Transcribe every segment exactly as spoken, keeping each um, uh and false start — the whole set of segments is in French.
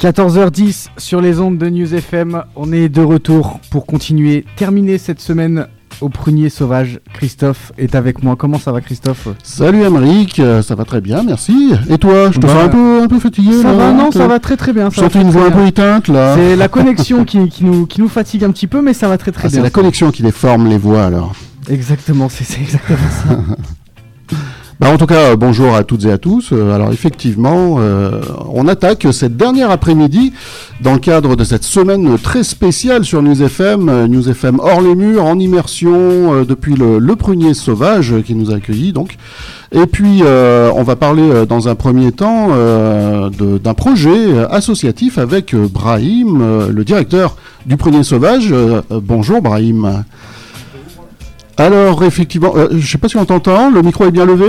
quatorze heures dix sur les ondes de News F M, on est de retour pour continuer, terminer cette semaine au prunier sauvage. Christophe est avec moi. Comment ça va, Christophe ? Salut Aymeric, ça va très bien, merci. Et toi, je te bah, sens un peu, un peu fatigué Ça là, va, non, te... ça va très très bien. Je sens une voix un peu éteinte là. C'est la connexion qui, qui, nous, qui nous fatigue un petit peu, mais ça va très très ah, bien. C'est la connexion qui déforme les voix alors. Exactement, c'est, c'est exactement ça. Bah, en tout cas, bonjour à toutes et à tous. Euh, alors effectivement, euh, on attaque cette dernière après-midi dans le cadre de cette semaine très spéciale sur News F M. Euh, News F M hors les murs, en immersion euh, depuis le, le prunier sauvage euh, qui nous a accueillis donc. Et puis euh, on va parler euh, dans un premier temps euh, de, d'un projet associatif avec euh, Brahim, euh, le directeur du prunier sauvage. Euh, euh, bonjour Brahim. Alors, effectivement, euh, je ne sais pas si on t'entend, le micro est bien levé ?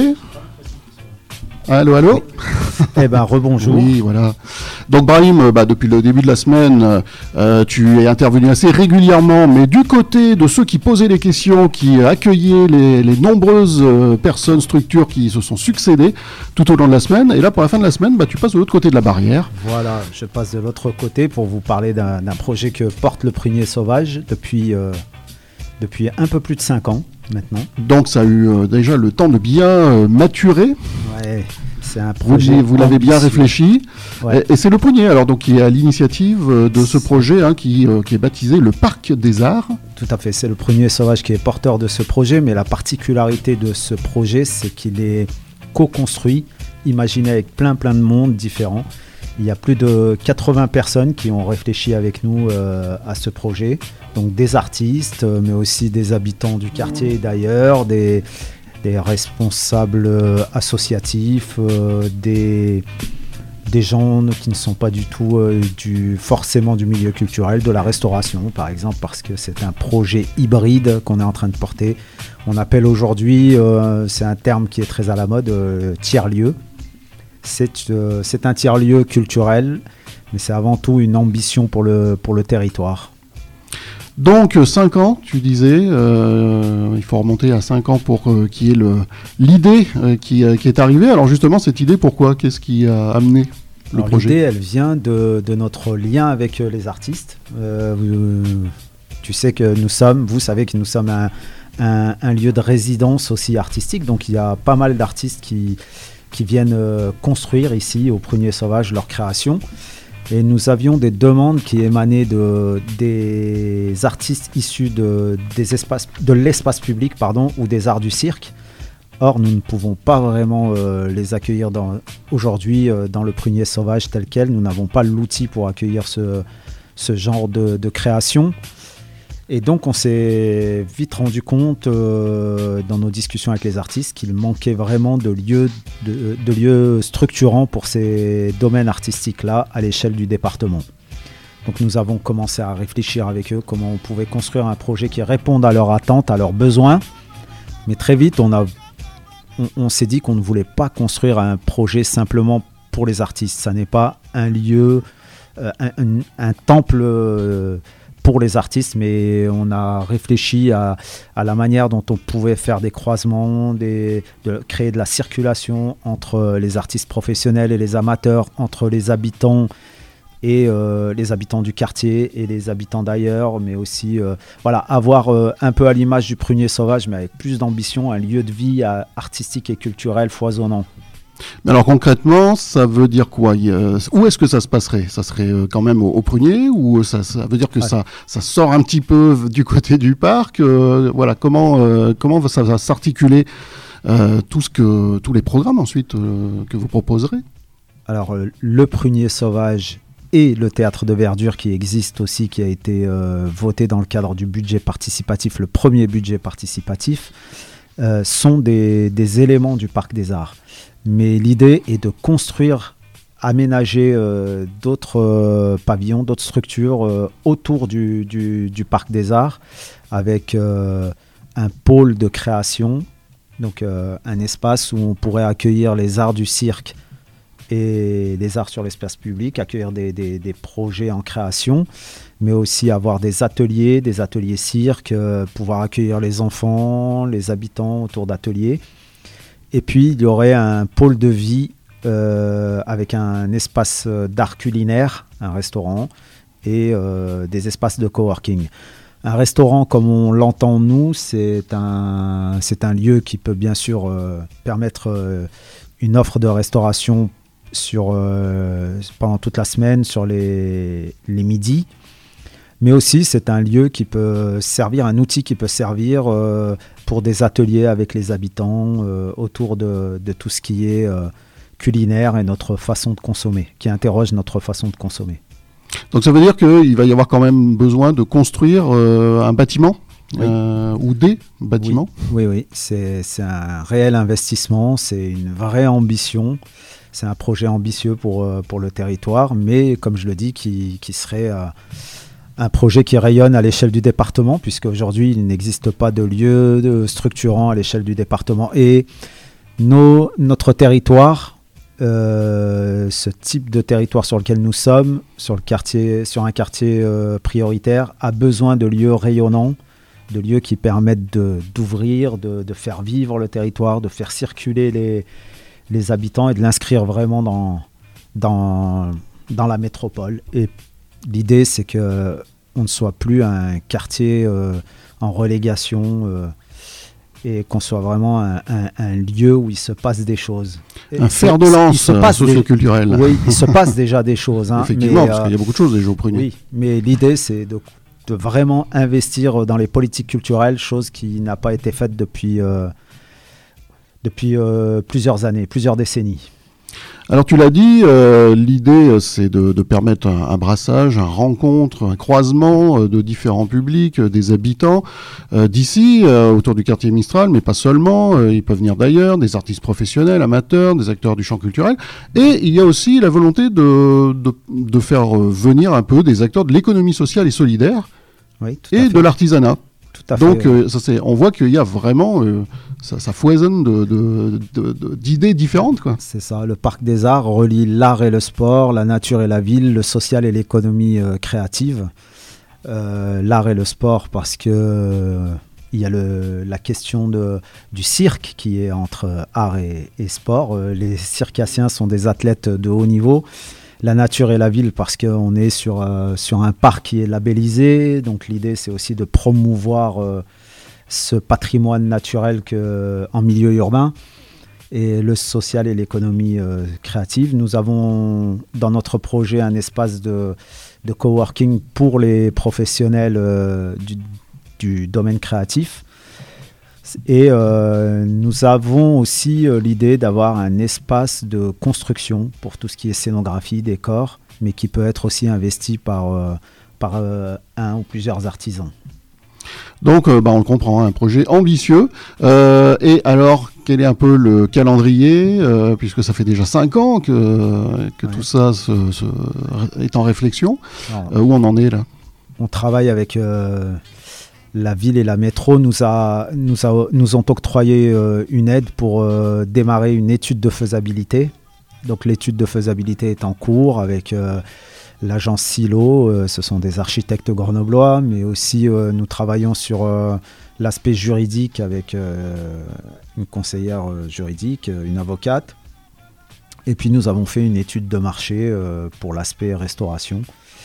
Allô, allô ? Oui. Eh bien, rebonjour. Oui, voilà. Donc, Brahim, bah, depuis le début de la semaine, euh, tu es intervenu assez régulièrement, mais du côté de ceux qui posaient les questions, qui accueillaient les, les nombreuses euh, personnes, structures qui se sont succédées tout au long de la semaine. Et là, pour la fin de la semaine, bah, tu passes de l'autre côté de la barrière. Voilà, je passe de l'autre côté pour vous parler d'un, d'un projet que porte le prunier sauvage depuis... Euh... depuis un peu plus de cinq ans maintenant. Donc ça a eu euh, déjà le temps de bien euh, maturer. Ouais, c'est un projet. Vous, vous l'avez bien réfléchi. Ouais. Et, et c'est le prunier alors donc qui est à l'initiative euh, de ce projet hein, qui, euh, qui est baptisé le Parc des Arts. Tout à fait, c'est le prunier sauvage qui est porteur de ce projet, mais la particularité de ce projet, c'est qu'il est co-construit, imaginé avec plein plein de mondes différents. Il y a plus de quatre-vingts personnes qui ont réfléchi avec nous euh, à ce projet. Donc des artistes, euh, mais aussi des habitants du quartier et d'ailleurs, des, des responsables euh, associatifs, euh, des, des gens qui ne sont pas du tout euh, du, forcément du milieu culturel, de la restauration par exemple, parce que c'est un projet hybride qu'on est en train de porter. On appelle aujourd'hui, euh, c'est un terme qui est très à la mode, euh, tiers-lieu. C'est, euh, c'est un tiers-lieu culturel, mais c'est avant tout une ambition pour le, pour le territoire. Donc cinq ans, tu disais, euh, il faut remonter à cinq ans pour euh, qu'il y ait le, l'idée euh, qui, euh, qui est arrivée. Alors justement, cette idée, pourquoi ? Qu'est-ce qui a amené le Alors, projet ? L'idée, elle vient de, de notre lien avec euh, les artistes. Euh, vous, tu sais que nous sommes, vous savez que nous sommes un, un, un lieu de résidence aussi artistique, donc il y a pas mal d'artistes qui... qui viennent euh, construire ici au Prunier Sauvage leur création. Et nous avions des demandes qui émanaient de, des artistes issus de, des espaces, de l'espace public pardon, ou des arts du cirque. Or, nous ne pouvons pas vraiment euh, les accueillir dans, aujourd'hui euh, dans le Prunier Sauvage tel quel. Nous n'avons pas l'outil pour accueillir ce, ce genre de, de création. Et donc on s'est vite rendu compte euh, dans nos discussions avec les artistes qu'il manquait vraiment de lieux, de, de lieux structurants pour ces domaines artistiques-là à l'échelle du département. Donc nous avons commencé à réfléchir avec eux comment on pouvait construire un projet qui réponde à leurs attentes, à leurs besoins. Mais très vite on, a, on, on s'est dit qu'on ne voulait pas construire un projet simplement pour les artistes. Ça n'est pas un lieu, euh, un, un, un temple... Euh, pour les artistes, mais on a réfléchi à, à la manière dont on pouvait faire des croisements, des, de créer de la circulation entre les artistes professionnels et les amateurs, entre les habitants et euh, les habitants du quartier et les habitants d'ailleurs, mais aussi euh, voilà, avoir euh, un peu à l'image du Prunier Sauvage, mais avec plus d'ambition, un lieu de vie euh, artistique et culturel foisonnant. Alors concrètement, ça veut dire quoi ? euh, Où est-ce que ça se passerait ? Ça serait euh, quand même au, au Prunier ou ça, ça veut dire que ouais. ça, ça sort un petit peu du côté du parc euh, Voilà, comment, euh, comment ça va s'articuler euh, tout ce que, tous les programmes ensuite euh, que vous proposerez ? Alors euh, le Prunier Sauvage et le Théâtre de Verdure qui existe aussi, qui a été euh, voté dans le cadre du budget participatif, le premier budget participatif, euh, sont des, des éléments du Parc des Arts. Mais l'idée est de construire, aménager euh, d'autres euh, pavillons, d'autres structures euh, autour du, du, du Parc des Arts, avec euh, un pôle de création, donc euh, un espace où on pourrait accueillir les arts du cirque et les arts sur l'espace public, accueillir des, des, des projets en création, mais aussi avoir des ateliers, des ateliers cirque, euh, pouvoir accueillir les enfants, les habitants autour d'ateliers. Et puis, il y aurait un pôle de vie euh, avec un espace d'art culinaire, un restaurant, et euh, des espaces de coworking. Un restaurant, comme on l'entend nous, c'est un, c'est un lieu qui peut bien sûr euh, permettre euh, une offre de restauration sur, euh, pendant toute la semaine, sur les, les midis. Mais aussi, c'est un lieu qui peut servir, un outil qui peut servir euh, pour des ateliers avec les habitants euh, autour de, de tout ce qui est euh, culinaire et notre façon de consommer, qui interroge notre façon de consommer. Donc ça veut dire qu'il va y avoir quand même besoin de construire euh, un bâtiment oui. euh, ou des bâtiments. Oui, oui, oui. C'est, c'est un réel investissement, c'est une vraie ambition. C'est un projet ambitieux pour, pour le territoire, mais comme je le dis, qui, qui serait euh, un projet qui rayonne à l'échelle du département, puisque aujourd'hui il n'existe pas de lieu de structurant à l'échelle du département. Et nos, notre territoire, euh, ce type de territoire sur lequel nous sommes, sur, le quartier, sur un quartier euh, prioritaire, a besoin de lieux rayonnants, de lieux qui permettent de, d'ouvrir, de, de faire vivre le territoire, de faire circuler les, les habitants et de l'inscrire vraiment dans, dans, dans la métropole. Et l'idée, c'est qu'on ne soit plus un quartier euh, en relégation euh, et qu'on soit vraiment un, un, un lieu où il se passe des choses. Et un fer de lance socioculturel. Des, oui, il se passe déjà des choses. Hein, Effectivement, mais, parce euh, qu'il y a beaucoup de choses déjà au Prunier. Oui, mais l'idée, c'est de, de vraiment investir dans les politiques culturelles, chose qui n'a pas été faite depuis, euh, depuis euh, plusieurs années, plusieurs décennies. Alors tu l'as dit, euh, l'idée c'est de, de permettre un, un brassage, une rencontre, un croisement euh, de différents publics, euh, des habitants euh, d'ici, euh, autour du quartier Mistral, mais pas seulement, euh, ils peuvent venir d'ailleurs, des artistes professionnels, amateurs, des acteurs du champ culturel, et il y a aussi la volonté de, de, de faire euh, venir un peu des acteurs de l'économie sociale et solidaire, oui, tout à et fait. de l'artisanat. Tout à fait, Donc oui. euh, ça, c'est, on voit qu'il y a vraiment, euh, ça, ça foisonne de, de, de, de, d'idées différentes, quoi. C'est ça, le Parc des Arts relie l'art et le sport, la nature et la ville, le social et l'économie euh, créative. Euh, l'art et le sport parce que euh, il y a le, la question de, du cirque qui est entre art et, et sport. Euh, les circassiens sont des athlètes de haut niveau. La nature et la ville parce qu'on est sur, euh, sur un parc qui est labellisé. Donc l'idée, c'est aussi de promouvoir euh, ce patrimoine naturel que, en milieu urbain. Et le social et l'économie euh, créative. Nous avons dans notre projet un espace de, de coworking pour les professionnels euh, du, du domaine créatif. Et euh, nous avons aussi euh, l'idée d'avoir un espace de construction pour tout ce qui est scénographie, décor, mais qui peut être aussi investi par, euh, par euh, un ou plusieurs artisans. Donc, euh, bah, on le comprend, hein, un projet ambitieux. Euh, et alors, quel est un peu le calendrier, euh, puisque ça fait déjà cinq ans que, que ouais. tout ça se, se, est en réflexion. Alors, euh, où on en est là ? On travaille avec... Euh, La ville et la métro nous, a, nous, a, nous ont octroyé euh, une aide pour euh, démarrer une étude de faisabilité. Donc l'étude de faisabilité est en cours avec euh, l'agence Silo, euh, ce sont des architectes grenoblois, mais aussi euh, nous travaillons sur euh, l'aspect juridique avec euh, une conseillère euh, juridique, une avocate. Et puis nous avons fait une étude de marché euh, pour l'aspect restauration.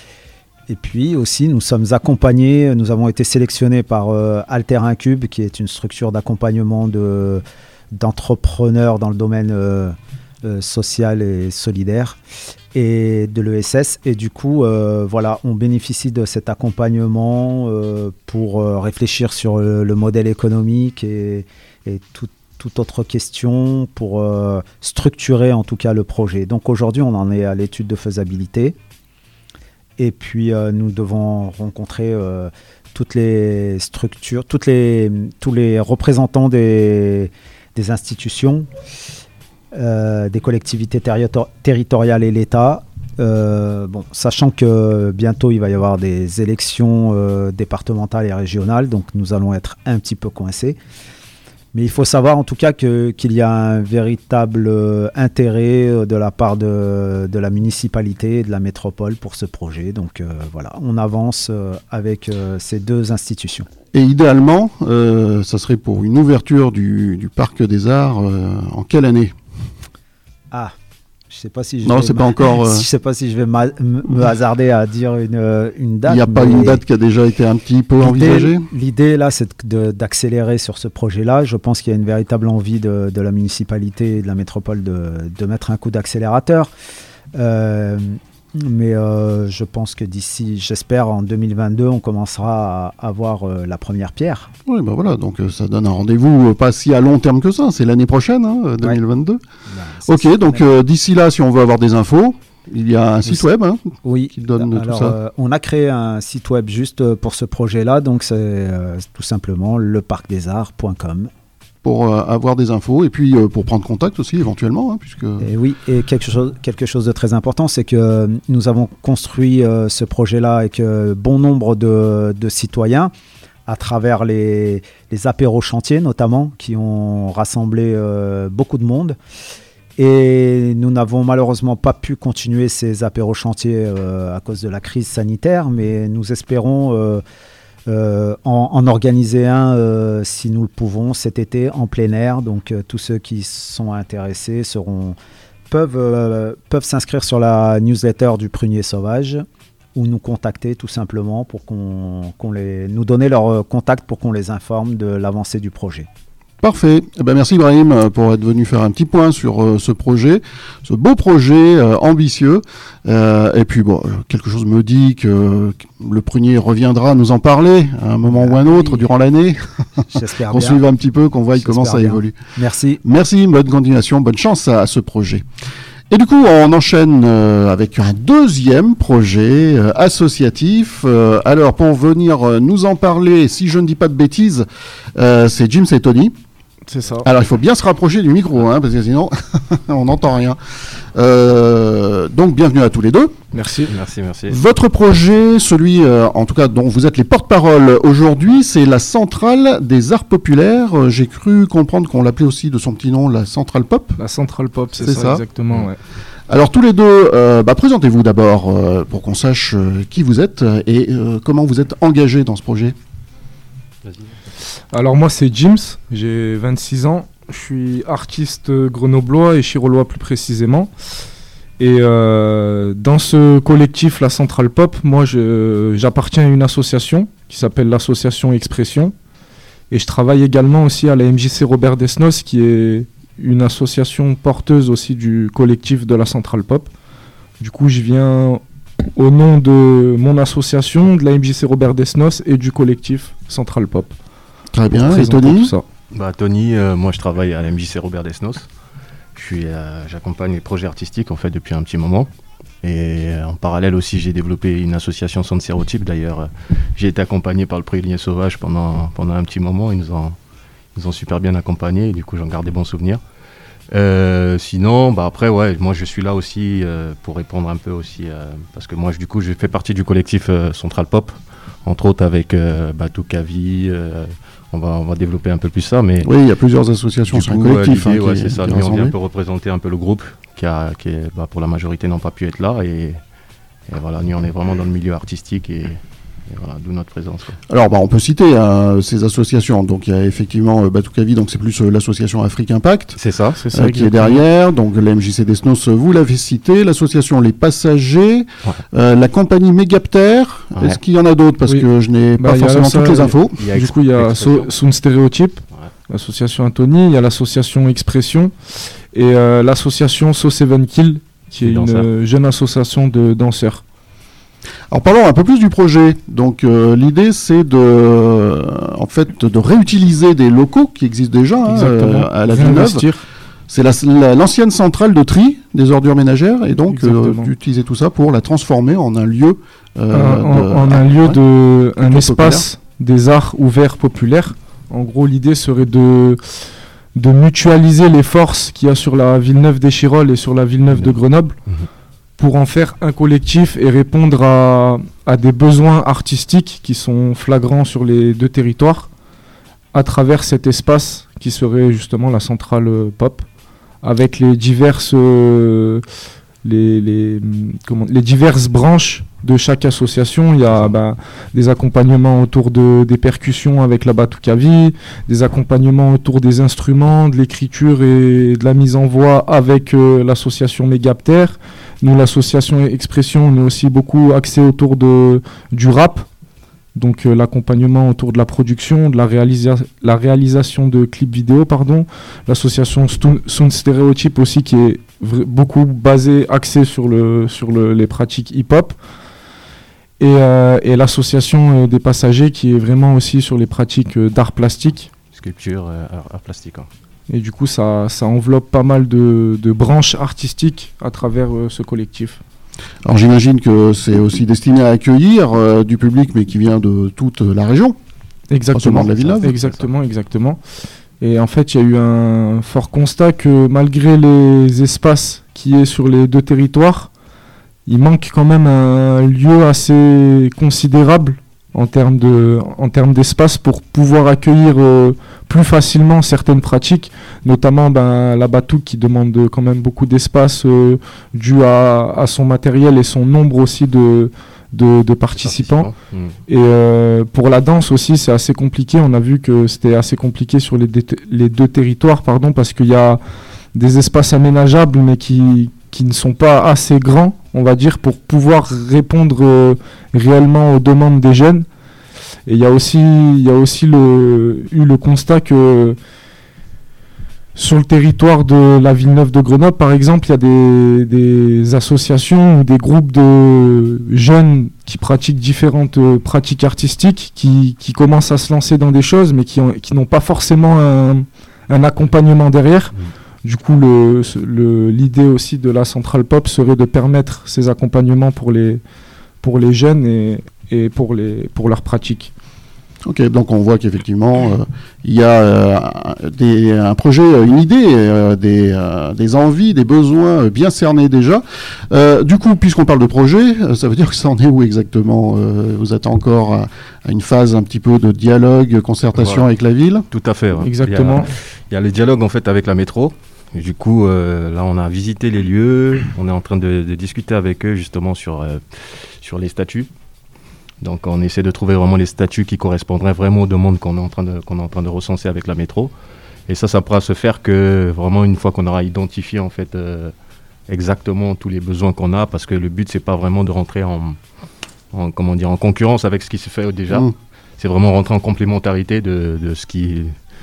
Et puis aussi, nous sommes accompagnés, nous avons été sélectionnés par euh, Alter Incube, qui est une structure d'accompagnement de, d'entrepreneurs dans le domaine euh, euh, social et solidaire, et de l'E S S. Et du coup, euh, voilà, on bénéficie de cet accompagnement euh, pour euh, réfléchir sur le, le modèle économique et, et tout, toute autre question pour euh, structurer en tout cas le projet. Donc aujourd'hui, on en est à l'étude de faisabilité. Et puis, euh, nous devons rencontrer euh, toutes les structures, toutes les, tous les représentants des, des institutions, euh, des collectivités territori- territoriales et l'État. Euh, bon, sachant que bientôt, il va y avoir des élections euh, départementales et régionales, donc nous allons être un petit peu coincés. Mais il faut savoir en tout cas que, qu'il y a un véritable euh, intérêt euh, de la part de, de la municipalité et de la métropole pour ce projet. Donc euh, voilà, on avance euh, avec euh, ces deux institutions. Et idéalement, euh, ça serait pour une ouverture du, du Parc des Arts euh, en quelle année ? Ah, Je sais pas si je non, vais c'est pas encore. Euh... Je sais pas si je vais ma- me hasarder à dire une, une date. Il n'y a pas une date qui a déjà été un petit peu l'idée, envisagée. L'idée là, c'est de, d'accélérer sur ce projet-là. Je pense qu'il y a une véritable envie de, de la municipalité et de la métropole de, de mettre un coup d'accélérateur. Euh, mais euh, je pense que d'ici, j'espère, en deux mille vingt-deux, on commencera à avoir euh, la première pierre. Oui, ben voilà, donc euh, ça donne un rendez-vous euh, pas si à long terme que ça, c'est l'année prochaine, hein, deux mille vingt-deux. Ouais. Ben, ok, donc euh, d'ici là, si on veut avoir des infos, il y a un site web hein, oui. qui donne Alors, tout ça. Euh, on a créé un site web juste pour ce projet-là, donc c'est euh, tout simplement le parc des arts point com. Pour euh, avoir des infos et puis euh, pour prendre contact aussi éventuellement. Hein, puisque... Et oui, et quelque chose, quelque chose de très important, c'est que nous avons construit euh, ce projet-là avec euh, bon nombre de, de citoyens à travers les, les apéros chantiers notamment, qui ont rassemblé euh, beaucoup de monde. Et nous n'avons malheureusement pas pu continuer ces apéros chantiers euh, à cause de la crise sanitaire, mais nous espérons... Euh, Euh, en, en organiser un euh, si nous le pouvons cet été en plein air. Donc euh, tous ceux qui sont intéressés seront, peuvent, euh, peuvent s'inscrire sur la newsletter du Prunier Sauvage ou nous contacter tout simplement pour qu'on, qu'on les, nous donner leur contact pour qu'on les informe de l'avancée du projet. Parfait. Eh ben, merci Ibrahim pour être venu faire un petit point sur euh, ce projet, ce beau projet euh, ambitieux. Euh, et puis bon, quelque chose me dit que le Prunier reviendra nous en parler à un moment ah, ou un autre oui. durant l'année. J'espère qu'on bien. suive un petit peu, qu'on voie comment ça bien. évolue. Merci. Merci, bonne continuation, bonne chance à, à ce projet. Et du coup, on enchaîne euh, avec un deuxième projet euh, associatif. Euh, alors, pour venir euh, nous en parler, si je ne dis pas de bêtises, euh, c'est Jim et Tony. C'est ça. Alors, il faut bien se rapprocher du micro, hein, parce que sinon, on n'entend rien. Euh, donc, bienvenue à tous les deux. Merci. Merci, merci. Votre projet, celui, euh, en tout cas, dont vous êtes les porte-parole aujourd'hui, c'est la Centrale des Arts Populaires. Euh, j'ai cru comprendre qu'on l'appelait aussi de son petit nom, la Centrale Pop. La Centrale Pop, c'est, c'est ça, ça, exactement, ouais. Alors, tous les deux, euh, bah, présentez-vous d'abord, euh, pour qu'on sache euh, qui vous êtes et euh, comment vous êtes engagé dans ce projet. Vas-y. Alors moi c'est James, j'ai vingt-six ans, je suis artiste grenoblois et chirolois plus précisément. Et euh, dans ce collectif, la Centrale Pop, moi je, j'appartiens à une association qui s'appelle l'association Expression. Et je travaille également aussi à la M J C Robert Desnos, qui est une association porteuse aussi du collectif de la Centrale Pop. Du coup je viens au nom de mon association, de la M J C Robert Desnos et du collectif Centrale Pop. Très bien, et Tony tout ça. Bah, Tony, euh, moi je travaille à la M J C Robert Desnos. Je suis, euh, j'accompagne les projets artistiques en fait depuis un petit moment. Et euh, en parallèle aussi, j'ai développé une association sans stéréotype. D'ailleurs, euh, j'ai été accompagné par le Prunier Sauvage pendant, pendant un petit moment. Ils nous ont, ils nous ont super bien accompagnés et du coup j'en garde des bons souvenirs. Euh, sinon, bah après, ouais, moi je suis là aussi euh, pour répondre un peu aussi, euh, parce que moi du coup je fais partie du collectif euh, Centrale Pop, entre autres avec euh, Batou Kavi. Euh, On va, on va développer un peu plus ça, mais... Oui, il y a plusieurs associations sur un collectif. Euh, hein, ouais, qui, c'est ça. Nous, on vient un peu représenter un peu le groupe qui, a, qui est, bah, pour la majorité, n'ont pas pu être là. Et, et voilà, nous, on est vraiment dans le milieu artistique et, et voilà, d'où notre présence. Ouais. Alors, bah, on peut citer euh, ces associations. Donc, il y a effectivement euh, Batou Kavi, donc c'est plus euh, l'association Afrique Impact. C'est ça. C'est ça euh, qui est derrière. Donc, la M J C Desnos, vous l'avez cité. L'association Les Passagers. Ouais. Euh, la compagnie Mégaptère. Ouais. Est-ce qu'il y en a d'autres? Parce oui. que je n'ai bah, pas forcément toutes les infos. Il y a, du coup, il y a so- Sound Stéréotype, ouais. l'association Anthony, il y a l'association Expression et euh, l'association So Seven Kill, qui est une euh, jeune association de danseurs. Alors parlons un peu plus du projet. Donc euh, l'idée c'est de, euh, en fait, de réutiliser des locaux qui existent déjà hein, euh, à la Villeneuve. C'est la, la, l'ancienne centrale de tri des ordures ménagères et donc euh, d'utiliser tout ça pour la transformer en un lieu, euh, en, de, en un lieu ouais, de, un espace populaire. Des arts ouverts populaires. En gros, l'idée serait de de mutualiser les forces qu'il y a sur la Villeneuve-des-Chirolles et sur la Villeneuve mmh. de Grenoble. Mmh. Pour en faire un collectif et répondre à, à des besoins artistiques qui sont flagrants sur les deux territoires à travers cet espace qui serait justement la Centrale Pop avec les diverses, euh, les, les, comment, les diverses branches de chaque association. Il y a bah, des accompagnements autour de, des percussions avec la Batukavi, des accompagnements autour des instruments, de l'écriture et de la mise en voix avec euh, l'association Mégapter. Nous, l'association Expression, on est aussi beaucoup axé autour de, du rap. Donc euh, l'accompagnement autour de la production, de la, réalisa- la réalisation de clips vidéo, pardon. L'association Stu- Sound Stereotype aussi qui est v- beaucoup basée, axée sur, le, sur le, les pratiques hip-hop. Et, euh, et l'association euh, des passagers qui est vraiment aussi sur les pratiques euh, d'art plastique. Sculpture, euh, art, art plastique. Hein. Et du coup ça, ça enveloppe pas mal de, de branches artistiques à travers euh, ce collectif. Alors j'imagine que c'est aussi destiné à accueillir euh, du public, mais qui vient de toute la région. Exactement, de la Villeneuve. Exactement, exactement. Et en fait, il y a eu un fort constat que malgré les espaces qui est sur les deux territoires, il manque quand même un lieu assez considérable en termes de, en termes d'espace pour pouvoir accueillir euh, plus facilement certaines pratiques, notamment ben, la Batouk qui demande quand même beaucoup d'espace euh, dû à, à son matériel et son nombre aussi de, de, de participants. participants. Mmh. Et euh, pour la danse aussi, c'est assez compliqué. On a vu que c'était assez compliqué sur les, dé- les deux territoires, pardon, parce qu'il y a des espaces aménageables, mais qui, qui ne sont pas assez grands, on va dire, pour pouvoir répondre euh, réellement aux demandes des jeunes. Et il y a aussi, il y a aussi le, eu le constat que sur le territoire de la Villeneuve de Grenoble, par exemple, il y a des, des associations ou des groupes de jeunes qui pratiquent différentes euh, pratiques artistiques, qui, qui commencent à se lancer dans des choses, mais qui, ont, qui n'ont pas forcément un, un accompagnement derrière. Mmh. Du coup, le, le, l'idée aussi de la Centrale Pop serait de permettre ces accompagnements pour les, pour les jeunes et, et pour, les, pour leurs pratiques. Ok, donc on voit qu'effectivement, euh, il y a euh, des, un projet, une idée, euh, des, euh, des envies, des besoins bien cernés déjà. Euh, du coup, puisqu'on parle de projet, ça veut dire que ça en est où exactement euh, Vous êtes encore à, à une phase un petit peu de dialogue, concertation voilà. avec la ville ? Tout à fait. Ouais. Exactement. Il y, a, il y a le dialogue en fait avec la métro. Et du coup, euh, là, on a visité les lieux. On est en train de, de discuter avec eux justement sur, euh, sur les statuts. Donc on essaie de trouver vraiment les statuts qui correspondraient vraiment aux demandes qu'on est en train de, qu'on est en train de recenser avec la métro. Et ça, ça pourra se faire que vraiment une fois qu'on aura identifié en fait euh, exactement tous les besoins qu'on a, parce que le but c'est pas vraiment de rentrer en, en comment dire en concurrence avec ce qui se fait déjà. Mmh. C'est vraiment rentrer en complémentarité de, de ce qui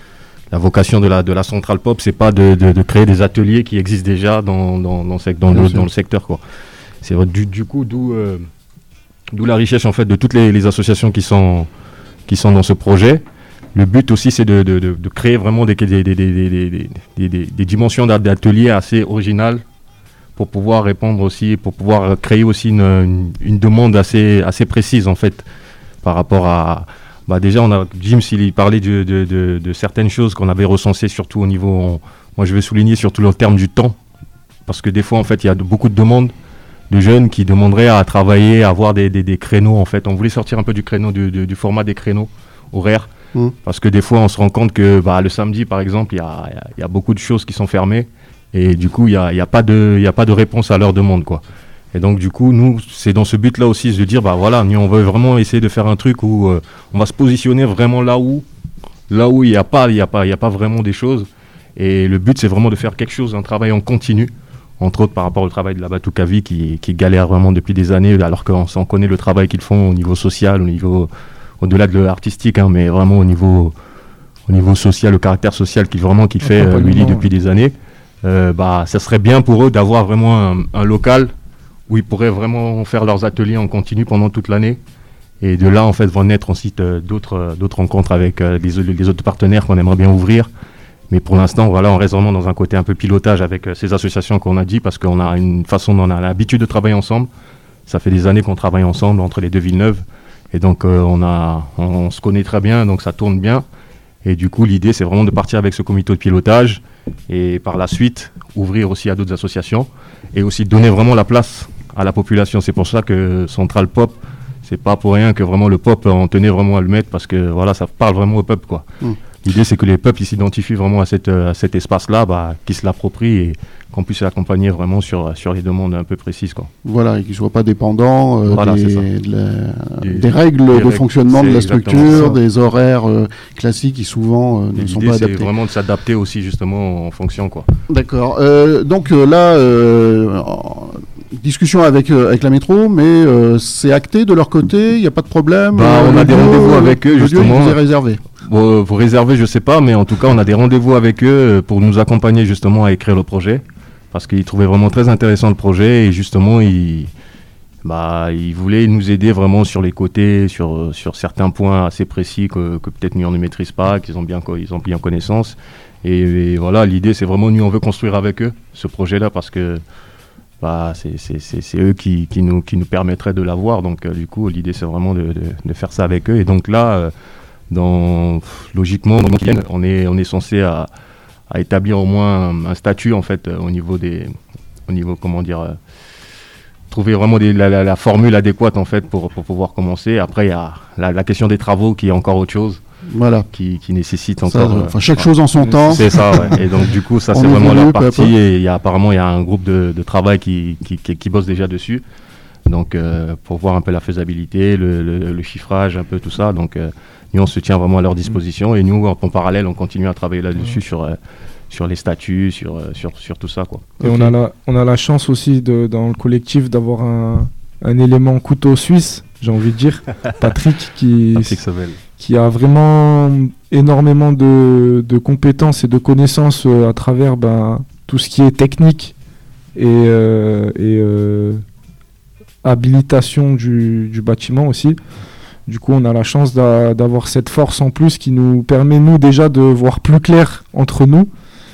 la vocation de la de la Centrale Pop, c'est pas de, de, de créer des ateliers qui existent déjà dans dans dans, dans, le, dans le secteur quoi. C'est du, du coup d'où euh, D'où la richesse en fait de toutes les, les associations qui sont, qui sont dans ce projet. Le but aussi c'est de, de, de, de créer vraiment des, des, des, des, des, des, des, des, des dimensions d'ateliers assez originales pour pouvoir répondre aussi, pour pouvoir créer aussi une, une, une demande assez, assez précise en fait par rapport à... Bah déjà on a, Jim il parlait de, de, de, de certaines choses qu'on avait recensées surtout au niveau... On, moi je vais souligner surtout le terme du temps parce que des fois en fait il y a de, beaucoup de demandes de jeunes qui demanderaient à travailler, à avoir des, des, des créneaux en fait. On voulait sortir un peu du créneau, du, du, du format des créneaux horaires, mmh. parce que des fois on se rend compte que bah, le samedi par exemple, il y a, y a beaucoup de choses qui sont fermées et du coup il n'y a, y a, pas de, y a pas de réponse à leurs demandes quoi. Et donc du coup nous c'est dans ce but là aussi de dire bah voilà, nous on veut vraiment essayer de faire un truc où euh, on va se positionner vraiment là où là où il n'y a pas, il y a pas, il y a pas vraiment des choses et le but c'est vraiment de faire quelque chose, un travail en continu. Entre autres par rapport au travail de la Batukavi qui, qui galère vraiment depuis des années, alors qu'on on connaît le travail qu'ils font au niveau social, au niveau, au-delà de l'artistique, hein, mais vraiment au niveau, au niveau social, le caractère social qu'il, vraiment, qu'il fait euh, Willy depuis des années. Euh, bah, ça serait bien pour eux d'avoir vraiment un, un local où ils pourraient vraiment faire leurs ateliers en continu pendant toute l'année. Et de là, en fait, vont naître ensuite euh, d'autres, d'autres rencontres avec euh, les, les autres partenaires qu'on aimerait bien ouvrir. Mais pour l'instant, voilà, on reste vraiment dans un côté un peu pilotage avec euh, ces associations qu'on a dit, parce qu'on a une façon, on a l'habitude de travailler ensemble. Ça fait des années qu'on travaille ensemble entre les deux Villeneuve. Et donc, euh, on, a, on, on se connaît très bien, donc ça tourne bien. Et du coup, l'idée, c'est vraiment de partir avec ce comité de pilotage et par la suite, ouvrir aussi à d'autres associations et aussi donner vraiment la place à la population. C'est pour ça que Centrale Pop, c'est pas pour rien que vraiment le pop, on tenait vraiment à le mettre parce que voilà, ça parle vraiment au peuple, quoi. Mmh. l'idée c'est que les peuples ils s'identifient vraiment à, cette, à cet espace-là, bah, qu'ils se l'approprient et qu'on puisse l'accompagner vraiment sur, sur les demandes un peu précises, quoi. Voilà, et qu'ils ne soient pas dépendants euh, voilà, des, de la, des, des règles des de règles, fonctionnement de la structure, ça. des horaires euh, classiques qui souvent euh, ne sont pas adaptés. C'est vraiment de s'adapter aussi justement en fonction, quoi. D'accord. Euh, donc euh, là, euh, discussion avec, euh, avec la métro, mais euh, c'est acté de leur côté, il n'y a pas de problème. Bah, euh, on a des lieu, rendez-vous avec eux, le justement. lieu, il vous est réservé. Bon, vous réservez, je sais pas, mais en tout cas, on a des rendez-vous avec eux pour nous accompagner justement à écrire le projet, parce qu'ils trouvaient vraiment très intéressant le projet et justement, ils, bah, ils voulaient nous aider vraiment sur les côtés, sur, sur certains points assez précis que, que peut-être nous on ne maîtrise pas, qu'ils ont bien, ils ont bien connaissance. Et, et voilà, l'idée, c'est vraiment nous, on veut construire avec eux ce projet-là parce que bah, c'est, c'est, c'est, c'est eux qui, qui, nous, qui nous permettraient de l'avoir. Donc, euh, du coup, l'idée, c'est vraiment de, de, de faire ça avec eux. Et donc là, euh, dans, logiquement, dans on est, on est censé à, à établir au moins un, un statut, en fait, euh, au niveau des... Au niveau, comment dire... Euh, trouver vraiment des, la, la, la formule adéquate, en fait, pour, pour pouvoir commencer. Après, il y a la, la question des travaux qui est encore autre chose. Voilà. Qui, qui nécessite ça, encore... euh, euh, chaque chose en son temps. C'est ça, ouais. Et donc, du coup, ça, c'est vraiment leur partie. Et y a, apparemment, il y a un groupe de, de travail qui, qui, qui, qui bosse déjà dessus. Donc, euh, pour voir un peu la faisabilité, le, le, le chiffrage, un peu tout ça. Donc, euh, nous, on se tient vraiment à leur disposition. Et nous, en, en parallèle, on continue à travailler là-dessus, mmh. sur, euh, sur les statuts, sur, euh, sur, sur tout ça, quoi. Et okay. on, a la, on a la chance aussi, de, dans le collectif, d'avoir un, un élément couteau suisse, j'ai envie de dire. Patrick, qui... Patrick Sauvel. qui a vraiment énormément de, de compétences et de connaissances euh, à travers ben, tout ce qui est technique et, euh, et euh, habilitation du, du bâtiment aussi. Du coup, on a la chance d'a, d'avoir cette force en plus qui nous permet, nous, déjà de voir plus clair entre nous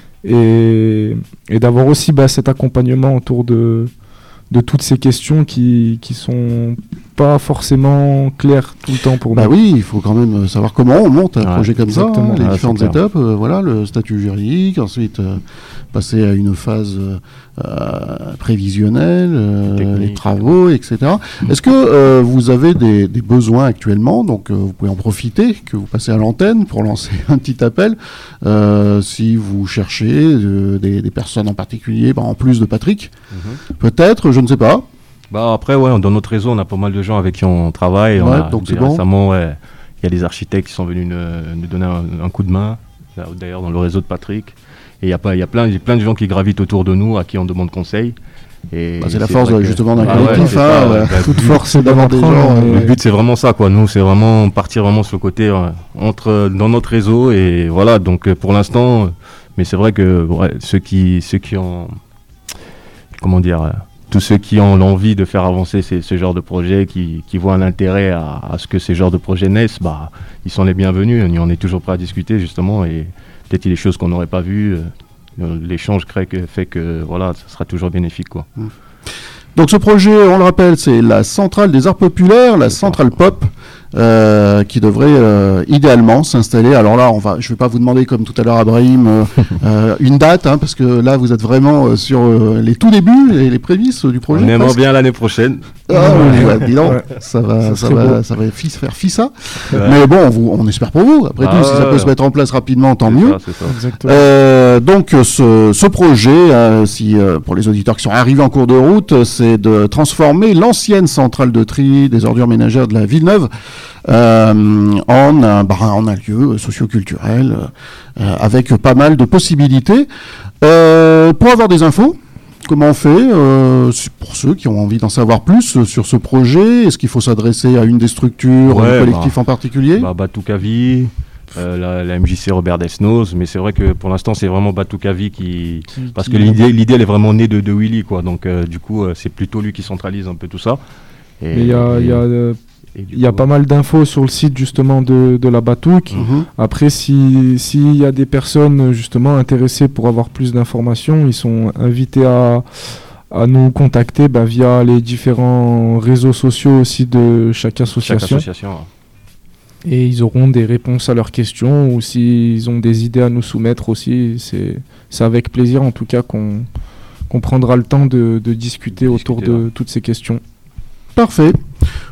et, et d'avoir aussi ben, cet accompagnement autour de, de toutes ces questions qui, qui sont pas forcément claires tout le temps pour bah nous. Bah oui, il faut quand même savoir comment on monte un ouais, projet comme exactement. ça, hein, les ah, différentes étapes, euh, voilà, le statut juridique, ensuite euh, passer à une phase euh, prévisionnelle, euh, les travaux, et cetera. Mmh. Est-ce que euh, vous avez des, des besoins actuellement, donc euh, vous pouvez en profiter, que vous passez à l'antenne pour lancer un petit appel, euh, si vous cherchez euh, des, des personnes en particulier, bah, en plus de Patrick, mmh. peut-être, je ne sais pas. Bah après, ouais, dans notre réseau, on a pas mal de gens avec qui on travaille. Ouais, on a, donc c'est récemment, bon. ouais, il y a des architectes qui sont venus nous, nous donner un, un coup de main, d'ailleurs dans le réseau de Patrick. Et il y a, pas, y a plein, plein de gens qui gravitent autour de nous, à qui on demande conseil. Et bah, c'est la force que... justement d'un ah collectif. Ouais, hein, ouais. Bah, toute force, c'est d'avoir des gens. Euh... Le but, c'est vraiment ça, quoi. Nous, c'est vraiment partir vraiment sur le côté euh, entre, dans notre réseau. Et voilà, donc euh, pour l'instant, euh, mais c'est vrai que ouais, ceux, qui, ceux qui ont. Comment dire euh, tous ceux qui ont l'envie de faire avancer ces, ce genre de projet, qui, qui voient un intérêt à, à ce que ces genres de projets naissent, bah, ils sont les bienvenus. On est toujours prêt à discuter, justement, et peut-être qu'il y a des choses qu'on n'aurait pas vues. Euh, l'échange crée que, fait que voilà, ça sera toujours bénéfique, quoi. Mmh. Donc ce projet, on le rappelle, c'est la Centrale des Arts Populaires, la Centrale Pop, euh, qui devrait euh, idéalement s'installer. Alors là, on va, je ne vais pas vous demander, comme tout à l'heure à Brahim, euh, euh, une date, hein, parce que là, vous êtes vraiment euh, sur euh, les tout débuts, les, les prémices du projet. On aimerait bien l'année prochaine. Ah, ouais, ouais, dis donc, ouais. ça va, ça, ça va, ça va fis, faire fi ça. Ouais. Mais bon, on, vous, on espère pour vous. Après ah, tout, si ça peut se mettre en place rapidement, tant c'est mieux. Ça, c'est ça. Exactement. Euh, donc, ce, ce projet, euh, si, euh, pour les auditeurs qui sont arrivés en cours de route, c'est de transformer l'ancienne centrale de tri des ordures ménagères de la Villeneuve euh, en, un, bah, en un lieu socio-culturel euh, avec pas mal de possibilités. Euh, pour avoir des infos, comment on fait euh, pour ceux qui ont envie d'en savoir plus sur ce projet? Est-ce qu'il faut s'adresser à une des structures, ouais, un collectif bah, en particulier? bah, Batoukavi, euh, la, la M J C Robert Desnos, mais c'est vrai que pour l'instant c'est vraiment Batoukavi qui... qui parce qui... que l'idée, l'idée elle est vraiment née de, de Willy, quoi. Donc euh, du coup euh, c'est plutôt lui qui centralise un peu tout ça. Et il y a... Et... y a euh... Il y a pas mal d'infos sur le site justement de, de la Batouk. Mmh. Après, si s'il y a des personnes justement intéressées pour avoir plus d'informations, ils sont invités à, à nous contacter bah, via les différents réseaux sociaux aussi de chaque association. Chaque association ouais. Et ils auront des réponses à leurs questions ou s'ils ont des idées à nous soumettre aussi. C'est, c'est avec plaisir en tout cas qu'on, qu'on prendra le temps de, de discuter de autour discuter, de ouais. toutes ces questions. Parfait.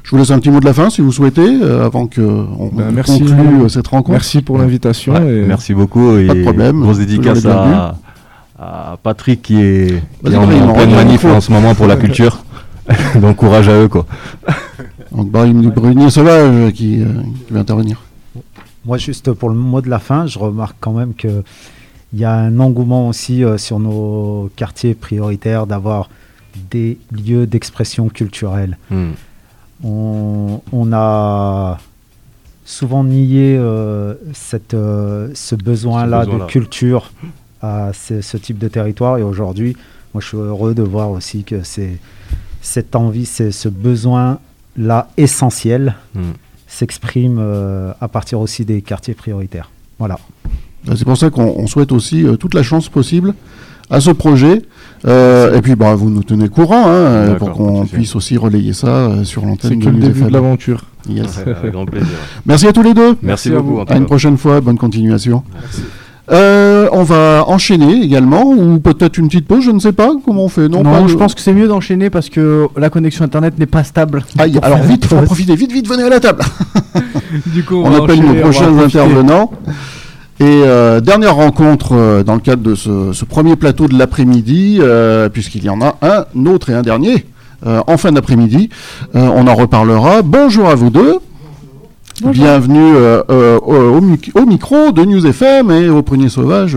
Je vous laisse un petit mot de la fin si vous souhaitez, euh, avant qu'on ben, merci, conclue euh, cette rencontre. Merci pour l'invitation. Ouais, et... Merci beaucoup. Et pas de problème. Grosse dédicace à, à Patrick qui est, qui est en, en pleine manif en ce moment pour la culture. Donc courage à eux, quoi. Donc Brahim Brunier Sauvage qui, euh, qui va intervenir. Moi, juste pour le mot de la fin, je remarque quand même qu'il y a un engouement aussi euh, sur nos quartiers prioritaires d'avoir des lieux d'expression culturelle. Mm. On, on a souvent nié euh, cette, euh, ce besoin-là besoin de culture à ce, ce type de territoire. Et aujourd'hui, moi, je suis heureux de voir aussi que c'est cette envie, c'est ce besoin-là essentiel mm. s'exprime euh, à partir aussi des quartiers prioritaires. Voilà. C'est pour ça qu'on souhaite aussi euh, toute la chance possible à ce projet. Euh, et puis, bah, vous nous tenez courant hein, pour qu'on puisse aussi relayer ça euh, sur l'antenne. C'est que le début de l'aventure. Yes. Ouais, avec grand plaisir. Merci à tous les deux. Merci, Merci beaucoup. À, à une prochaine fois. Bonne continuation. Merci. Euh, on va enchaîner également, ou peut-être une petite pause, je ne sais pas comment on fait. Non, non je de... pense que c'est mieux d'enchaîner parce que la connexion internet n'est pas stable. Aïe, alors vite, il faut en profiter, vite, vite, venez à la table. Du coup, on, on appelle nos prochains intervenants. Et euh, dernière rencontre euh, dans le cadre de ce, ce premier plateau de l'après-midi, euh, puisqu'il y en a un autre et un dernier euh, en fin d'après-midi. Euh, on en reparlera. Bonjour à vous deux. Bonjour. Bienvenue euh, euh, au, au micro de News F M et au Prunier Sauvage.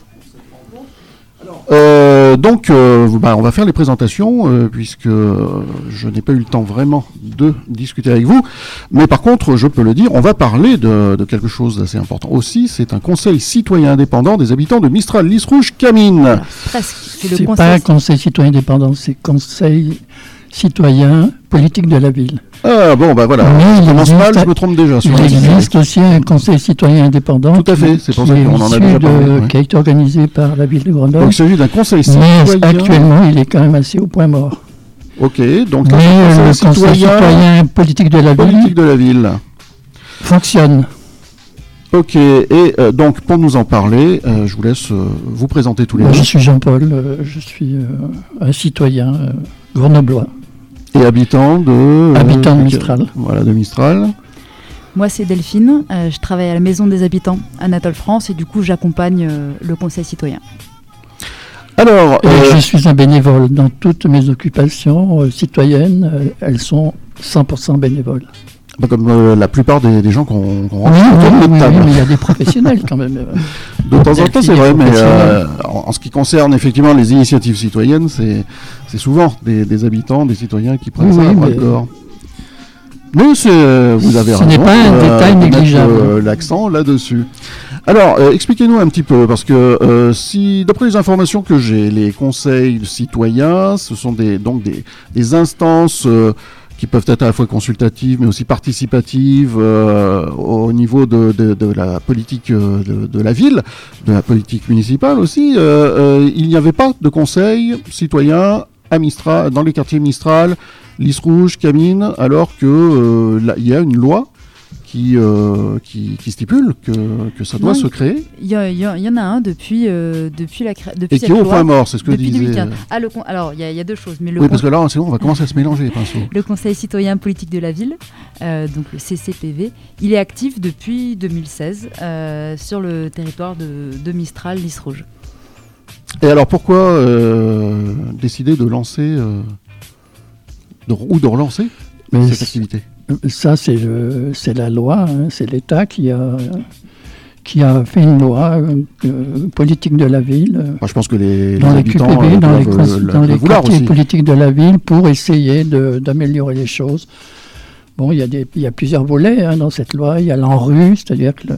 Euh, donc, euh, bah, on va faire les présentations euh, puisque je n'ai pas eu le temps vraiment de discuter avec vous. Mais par contre, je peux le dire, on va parler de, de quelque chose d'assez important aussi. C'est un conseil citoyen indépendant des habitants de Mistral, Lys Rouge, Camines. Presque. C'est, c'est pas un conseil citoyen indépendant, c'est conseil citoyen politique de la ville. Ah bon, bah voilà, Mais je commence mal, je me trompe déjà. Il existe aussi un conseil citoyen indépendant. Tout à fait, c'est pour ça qu'on en a déjà parlé. De, oui. Qui a été organisé par la ville de Grenoble. Donc il s'agit d'un conseil citoyen. Mais actuellement, il est quand même assez au point mort. Ok, donc Mais un le conseil conseil citoyen, citoyen politique de la politique ville de la ville fonctionne. Ok, et euh, donc pour nous en parler, euh, je vous laisse euh, vous présenter tous les Moi, deux. Je suis Jean-Paul, euh, je suis euh, un citoyen euh, grenoblois. Et habitant de... Euh, habitant de Mistral. Voilà, de Mistral. Moi, c'est Delphine. Euh, je travaille à la Maison des Habitants, Anatole France, et du coup, j'accompagne euh, le Conseil citoyen. Alors... Euh, euh, je suis un bénévole dans toutes mes occupations euh, citoyennes. Euh, elles sont cent pour cent bénévoles. Bah comme euh, la plupart des, des gens qu'on qu rencontre oui, oui, oui, oui, mais il y a des professionnels quand même. De temps en temps, c'est vrai, mais euh, en, en ce qui concerne effectivement les initiatives citoyennes, c'est souvent des, des habitants, des citoyens qui prennent oui, ça à bras le corps. Mais c'est, vous avez ce raison. Ce n'est pas un euh, détail négligeable. Euh, l'accent là-dessus. Alors, euh, expliquez-nous un petit peu, parce que euh, si, d'après les informations que j'ai, les conseils citoyens, ce sont des, donc des, des instances euh, qui peuvent être à la fois consultatives, mais aussi participatives euh, au niveau de, de, de la politique euh, de, de la ville, de la politique municipale aussi. Euh, euh, il n'y avait pas de conseil citoyen à Mistral, dans les quartiers Mistral, Lys Rouge, Camines, alors que euh, là, il y a une loi qui, euh, qui, qui stipule que, que ça doit non, se créer. Il y, y, y en a un depuis, euh, depuis la création. Et qui est au point mort, c'est ce que depuis disait... deux mille quinze. Ah, le con... Alors, il y, y a deux choses. Mais le oui, con... parce que là, c'est bon, on va commencer à se mélanger les pinceaux. Le Conseil citoyen politique de la ville, euh, donc le C C P V, il est actif depuis deux mille seize euh, sur le territoire de, de Mistral, Lys Rouge. Et alors, pourquoi euh, décider de lancer euh, de, ou de relancer mais cette activité? Ça, c'est, le, c'est la loi, hein, c'est l'État qui a, qui a fait une loi euh, politique de la ville. Moi, je pense que les, dans les habitants Q P V, dans les, le, dans le les quartiers politiques de la ville pour essayer de, d'améliorer les choses. Bon, il y a des, il y a plusieurs volets hein, dans cette loi. Il y a l'ANRU, c'est-à-dire que le,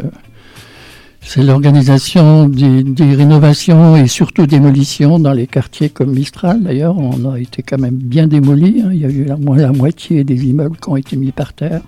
c'est l'organisation des, des rénovations et surtout démolitions dans les quartiers comme Mistral. D'ailleurs, on a été quand même bien démolis. Hein. Il y a eu la, la moitié des immeubles qui ont été mis par terre.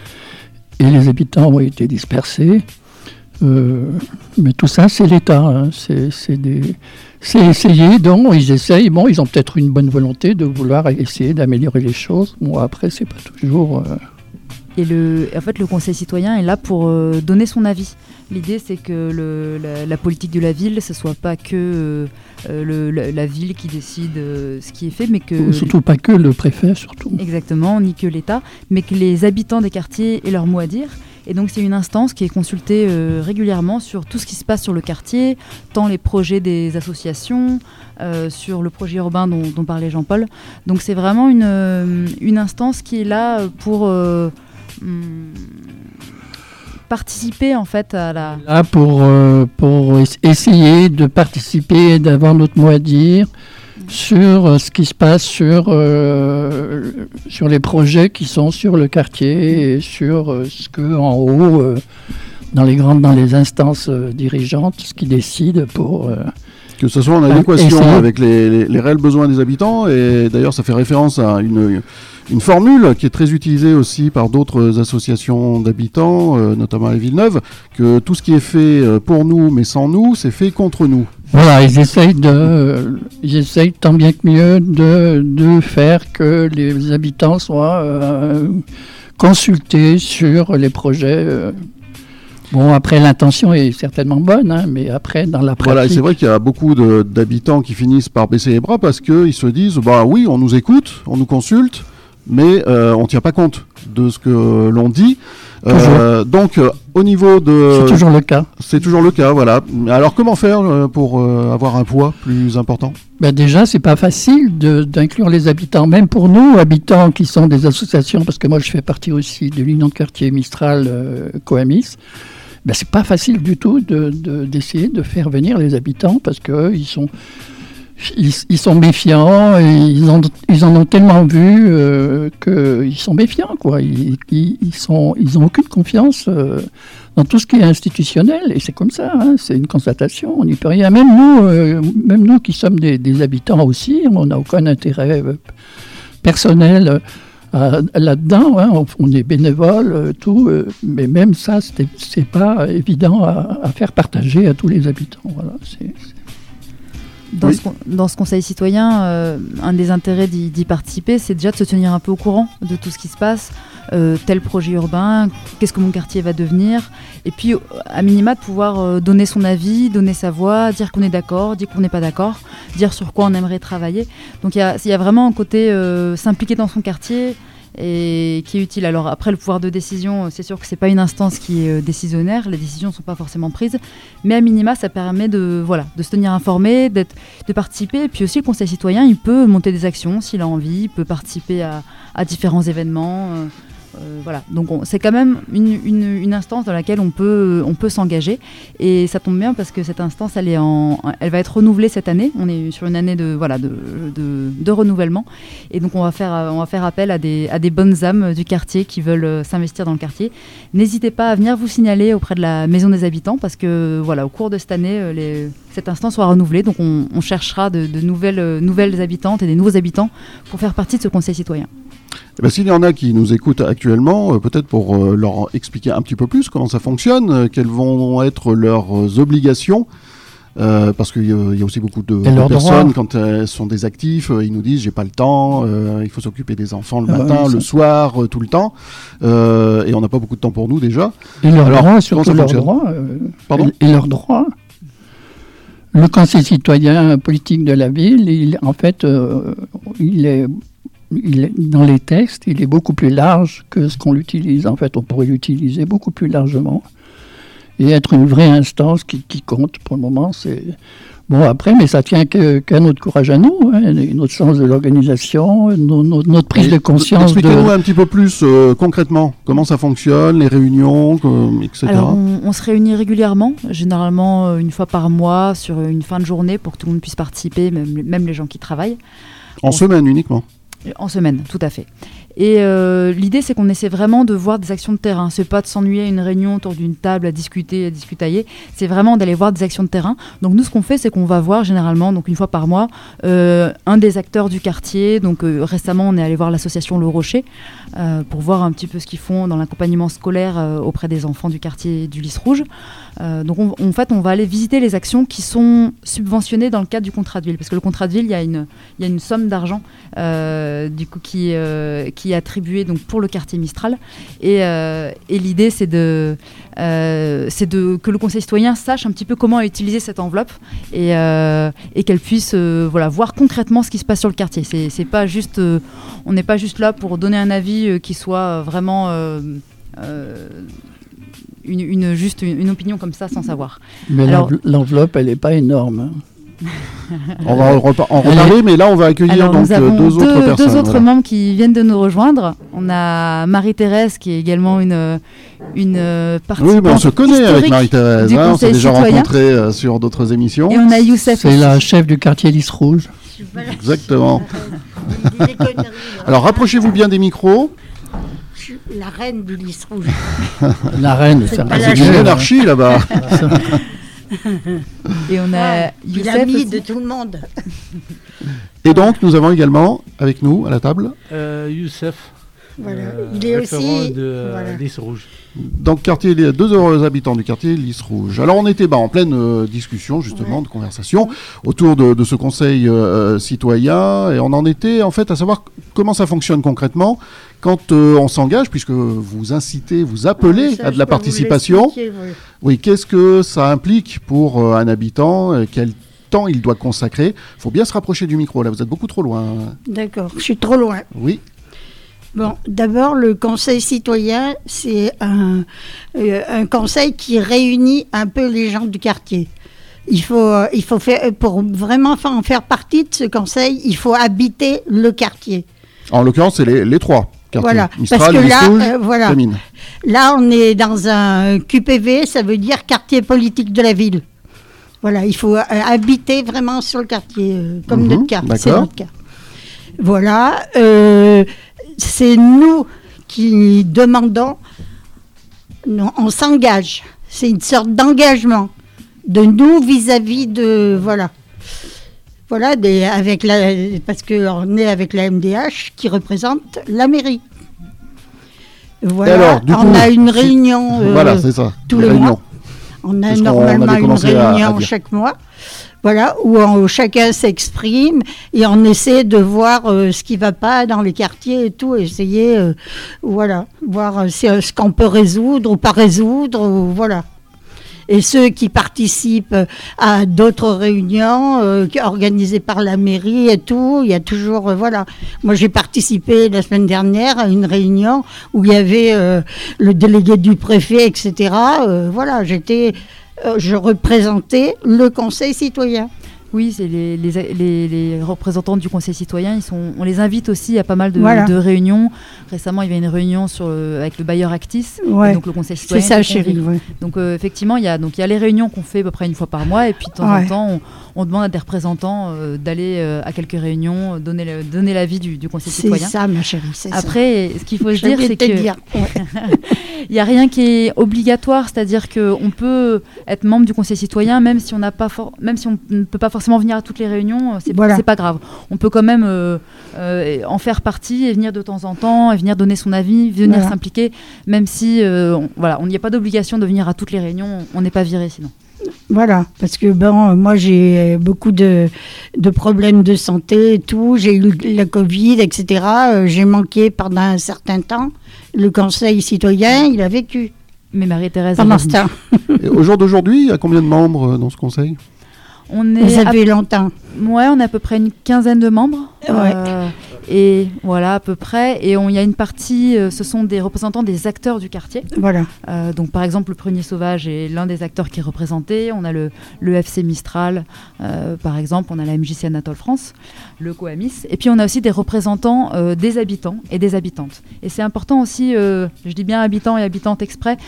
Et les habitants ont été dispersés. Euh, mais tout ça, c'est l'État. Hein. C'est, c'est, des, c'est essayer. Donc, ils essayent. Bon, ils ont peut-être une bonne volonté de vouloir essayer d'améliorer les choses. Bon, après, c'est pas toujours... Euh, Et le, en fait, le conseil citoyen est là pour euh, donner son avis. L'idée, c'est que le, la, la politique de la ville, ce soit pas que euh, le, la, la ville qui décide euh, ce qui est fait, mais que... Surtout pas que le préfet, surtout. Exactement, ni que l'État, mais que les habitants des quartiers aient leur mot à dire. Et donc, c'est une instance qui est consultée euh, régulièrement sur tout ce qui se passe sur le quartier, tant les projets des associations, euh, sur le projet urbain dont, dont parlait Jean-Paul. Donc, c'est vraiment une, euh, une instance qui est là pour... Euh, hum, participer en fait à la... Là pour, euh, pour essayer de participer et d'avoir notre mot à dire sur euh, ce qui se passe sur, euh, sur les projets qui sont sur le quartier et sur euh, ce que en haut, euh, dans les grandes, dans les instances euh, dirigeantes, ce qui décide pour... Euh, que ce soit en adéquation avec les, les, les réels besoins des habitants, et d'ailleurs ça fait référence à une, une formule qui est très utilisée aussi par d'autres associations d'habitants, euh, notamment à Villeneuve, que tout ce qui est fait pour nous mais sans nous, c'est fait contre nous. Voilà, ils essayent, de, ils essayent tant bien que mieux de, de faire que les habitants soient euh, consultés sur les projets. Euh, Bon, après, l'intention est certainement bonne, hein, mais après, dans la pratique... Voilà, et c'est vrai qu'il y a beaucoup de, d'habitants qui finissent par baisser les bras parce qu'ils se disent, bah oui, on nous écoute, on nous consulte, mais euh, on ne tient pas compte de ce que l'on dit. Euh, donc, euh, au niveau de... C'est toujours le cas. C'est toujours le cas, voilà. Alors, comment faire euh, pour euh, avoir un poids plus important ? Ben déjà, c'est pas facile de, d'inclure les habitants, même pour nous, habitants qui sont des associations, parce que moi, je fais partie aussi de l'Union de quartier Mistral euh, Coamis. Ben, c'est pas facile du tout de, de, d'essayer de faire venir les habitants parce que ils sont, ils, ils sont méfiants et ils, ont, ils en ont tellement vu euh, qu'ils sont méfiants, quoi. Ils, ils, ils, sont, ils ont aucune confiance euh, dans tout ce qui est institutionnel et c'est comme ça, hein, c'est une constatation, on n'y peut rien. Même nous, euh, même nous qui sommes des, des habitants aussi, on n'a aucun intérêt euh, personnel euh, Euh, là-dedans, hein, on, on est bénévole, euh, tout, euh, mais même ça, c'était, c'est pas évident à, à faire partager à tous les habitants. Voilà, c'est, c'est... Dans, oui. ce, dans ce conseil citoyen, euh, un des intérêts d'y, d'y participer, c'est déjà de se tenir un peu au courant de tout ce qui se passe, euh, tel projet urbain, qu'est-ce que mon quartier va devenir, et puis à minima de pouvoir euh, donner son avis, donner sa voix, dire qu'on est d'accord, dire qu'on n'est pas d'accord, dire sur quoi on aimerait travailler. Donc il y, y a vraiment un côté euh, s'impliquer dans son quartier et qui est utile. Alors après, le pouvoir de décision, c'est sûr que c'est pas une instance qui est euh, décisionnaire, les décisions ne sont pas forcément prises, mais à minima, ça permet de, voilà, de se tenir informé, d'être, de participer, et puis aussi le conseil citoyen, il peut monter des actions s'il a envie, il peut participer à, à différents événements, euh, Euh, voilà, donc on, c'est quand même une, une, une instance dans laquelle on peut, on peut s'engager, et ça tombe bien parce que cette instance, elle, est en, elle va être renouvelée cette année. On est sur une année de, voilà, de, de, de renouvellement, et donc on va faire, on va faire appel à des, à des bonnes âmes du quartier qui veulent s'investir dans le quartier. N'hésitez pas à venir vous signaler auprès de la Maison des Habitants parce que voilà, au cours de cette année, les, cette instance sera renouvelée, donc on, on cherchera de, de nouvelles, nouvelles habitantes et des nouveaux habitants pour faire partie de ce conseil citoyen. Eh ben, s'il y en a qui nous écoutent actuellement, euh, peut-être pour euh, leur expliquer un petit peu plus comment ça fonctionne, euh, quelles vont être leurs euh, obligations, euh, parce qu'il euh, y a aussi beaucoup de, de personnes, quand elles sont des actifs, euh, ils nous disent j'ai pas le temps, euh, il faut s'occuper des enfants le ah matin, bah, le soir, euh, tout le temps, euh, et on n'a pas beaucoup de temps pour nous déjà. Et leurs droits, surtout leurs droits. Euh, Pardon et leurs droits. Le conseil citoyen politique de la ville, il, en fait, euh, il est... Il est, dans les textes, il est beaucoup plus large que ce qu'on l'utilise. En fait, on pourrait l'utiliser beaucoup plus largement et être une vraie instance qui, qui compte. Pour le moment, c'est... Bon, après, mais ça tient que, qu'à notre courage à nous, hein, notre sens de l'organisation, nos, nos, notre prise et de conscience. Expliquez-nous de... un petit peu plus euh, concrètement comment ça fonctionne, les réunions, euh, et cetera. Alors, on, on se réunit régulièrement, généralement une fois par mois, sur une fin de journée pour que tout le monde puisse participer, même, même les gens qui travaillent. En on... semaine uniquement? En semaine, tout à fait. Et euh, l'idée, c'est qu'on essaie vraiment de voir des actions de terrain. C'est pas de s'ennuyer à une réunion autour d'une table à discuter, à discutailler. C'est vraiment d'aller voir des actions de terrain. Donc nous, ce qu'on fait, c'est qu'on va voir généralement, donc une fois par mois, euh, un des acteurs du quartier. Donc euh, récemment, on est allé voir l'association Le Rocher euh, pour voir un petit peu ce qu'ils font dans l'accompagnement scolaire euh, auprès des enfants du quartier du Lys Rouge. Euh, donc on, en fait, on va aller visiter les actions qui sont subventionnées dans le cadre du contrat de ville, parce que le contrat de ville, il y a une, il y a une somme d'argent euh, du coup qui, euh, qui qui est attribuée donc pour le quartier Mistral. Et, euh, et l'idée, c'est de, euh, c'est de que le conseil citoyen sache un petit peu comment utiliser cette enveloppe et, euh, et qu'elle puisse euh, voilà, voir concrètement ce qui se passe sur le quartier. C'est, c'est pas juste, euh, on n'est pas juste là pour donner un avis euh, qui soit vraiment euh, euh, une, une, juste une, une opinion comme ça sans savoir. Mais Alors, l'enveloppe, elle n'est pas énorme. Hein. On va en repa- en reparler, mais là on va accueillir Alors, donc nous avons deux autres deux, personnes. deux autres voilà. membres qui viennent de nous rejoindre. On a Marie-Thérèse qui est également une, une participante Oui, mais on se connaît avec historique Marie-Thérèse, du hein, on s'est Conseil déjà citoyen. rencontrés euh, sur d'autres émissions. Et on a Youssef C'est aussi. la chef du quartier Lys Rouge. Exactement. Il dit des conneries, là. Alors rapprochez-vous bien des micros. Je suis la reine du Lys Rouge. La reine, C'est ça pas me la C'est une chef. monarchie là-bas. Et on a Ah, il Youssef a mis aussi. de tout le monde. Et donc nous avons également avec nous à la table, Euh, Youssef. Voilà. euh, Il est référent aussi- de euh, voilà. Lys Rouge. donc quartier, les deux heureux habitants du quartier Lys Rouge. Alors on était bah, en pleine euh, discussion justement, Ouais. de conversation autour de, de ce conseil euh, citoyen, et on en était en fait à savoir comment ça fonctionne concrètement quand euh, on s'engage, puisque vous incitez, vous appelez Ça, à de je la peux vous participation. l'expliquer, oui. Oui, qu'est-ce que ça implique pour euh, un habitant, euh, quel temps il doit consacrer? Il faut bien se rapprocher du micro, là vous êtes beaucoup trop loin. D'accord, je suis trop loin. Oui, Bon, d'abord, le conseil citoyen, c'est un, euh, un conseil qui réunit un peu les gens du quartier. Il faut, euh, il faut faire, pour vraiment fa- en faire partie de ce conseil, il faut habiter le quartier. en l'occurrence c'est les, les trois quartiers. Voilà, Mistral, parce que Lys là, Rouge, euh, voilà. Fémine. Là, on est dans un Q P V, ça veut dire quartier politique de la ville. Voilà, il faut euh, habiter vraiment sur le quartier, euh, comme Mhm, notre cas. C'est d'accord. notre cas. Voilà, euh, c'est nous qui demandons, non, on s'engage. C'est une sorte d'engagement de nous vis-à-vis de, voilà. Voilà, des, avec la, parce qu'on est avec la M D H qui représente la mairie. Voilà, alors, du on coup, a une si- réunion euh, Voilà, c'est ça. tous les les réunions. mois. On a Parce qu'on normalement avait une commencé à- à réunion dire. chaque mois, voilà, où on- chacun s'exprime et on essaie de voir euh, ce qui ne va pas dans les quartiers et tout, essayer, euh, voilà, voir euh, si, euh, ce qu'on peut résoudre ou pas résoudre, ou, voilà. Et ceux qui participent à d'autres réunions euh, qui- organisées par la mairie et tout, il y a toujours, euh, voilà. Moi, j'ai participé la semaine dernière à une réunion où il y avait euh, le délégué du préfet, et cetera. Euh, voilà, j'étais, euh, je représentais le conseil citoyen. Oui, c'est les, les, les, les représentants du Conseil citoyen. Ils sont, on les invite aussi à pas mal de, Voilà. de réunions. Récemment, il y avait une réunion sur le- avec le bailleur Actis, Ouais. et donc le Conseil C'est citoyen. ça, était convié. chérie. Ouais. Donc euh, effectivement, il y a donc il y a les réunions qu'on fait à peu près une fois par mois, et puis de temps Ouais. en temps, on, on demande à des représentants euh, d'aller euh, à quelques réunions, euh, donner le, donner l'avis du, du Conseil C'est citoyen. ça, ma chérie. C'est ça. Après, ce qu'il faut se J'allais dire, c'est te que dire, ouais. il n'y a rien qui est obligatoire, c'est-à-dire qu'on peut être membre du Conseil citoyen même si on n'a pas for- même si on ne peut pas forcément venir à toutes les réunions, euh, c'est Voilà. c'est pas grave. On peut quand même euh, euh, en faire partie et venir de temps en temps et venir donner son avis, venir Voilà. s'impliquer, même si euh, on, voilà, on n'y a pas d'obligation de venir à toutes les réunions, on n'est pas viré sinon. Voilà, parce que bon, moi j'ai beaucoup de, de problèmes de santé et tout, j'ai eu la Covid, et cetera. Euh, j'ai manqué pendant un certain temps. Le conseil citoyen, il a vécu Mais Marie-Thérèse, pendant elle ce est venue. temps. Et au jour d'aujourd'hui, il y a combien de membres euh, dans ce conseil? On est Ça à fait longtemps. Ouais, on a à peu près une quinzaine de membres. Ouais. Euh, et voilà, à peu près. Et on- il y a une partie, euh, ce sont des représentants des acteurs du quartier. Voilà. Euh, donc, par exemple, le Prunier Sauvage est l'un des acteurs qui est représenté. On a le, le F C Mistral, euh, par exemple. On a la M J C Anatole France, le Coamis. Et puis, on a aussi des représentants euh, des habitants et des habitantes. Et c'est important aussi, euh, je dis bien habitants et habitantes exprès,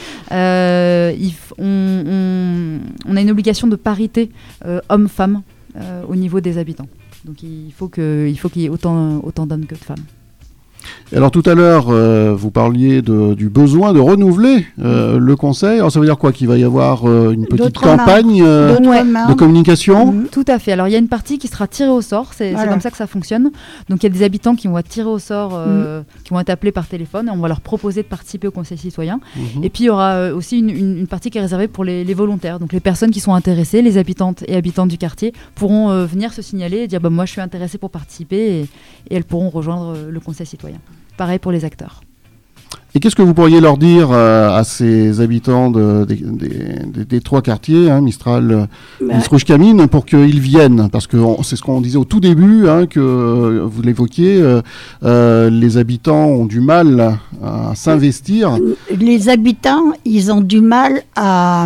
euh, il f- on, on- on a une obligation de parité euh, hommes-femmes euh, au niveau des habitants. Donc il faut que- il faut qu'il y ait autant, autant d'hommes que de femmes. Et alors tout à l'heure, euh, vous parliez de- du besoin de renouveler euh, le conseil. Alors ça veut dire quoi? Qu'il va y avoir euh, une petite D'autres campagne euh, D'autres ouais. de membres. communication? Mhm. Tout à fait. Alors il y a une partie qui sera tirée au sort, c'est Voilà. c'est comme ça que ça fonctionne. Donc il y a des habitants qui vont être tirés au sort, euh, qui vont être appelés par téléphone, et on va leur proposer de participer au conseil citoyen. Mhm. Et puis il y aura euh, aussi une, une- une partie qui est réservée pour les, les volontaires. Donc les personnes qui sont intéressées, les habitantes et habitants du quartier, pourront euh, venir se signaler et dire bah, moi je suis intéressée pour participer, et, et elles pourront rejoindre euh, le conseil citoyen. pareil pour les acteurs. Et qu'est-ce que vous pourriez leur dire euh, à ces habitants de, des, des, des, des trois quartiers, hein, Mistral, bah. Rouge-Camine, pour qu'ils viennent? Parce que on, c'est ce qu'on disait au tout début, hein, que euh, vous l'évoquiez, euh, euh, les habitants ont du mal à s'investir. Les habitants, ils ont du mal à...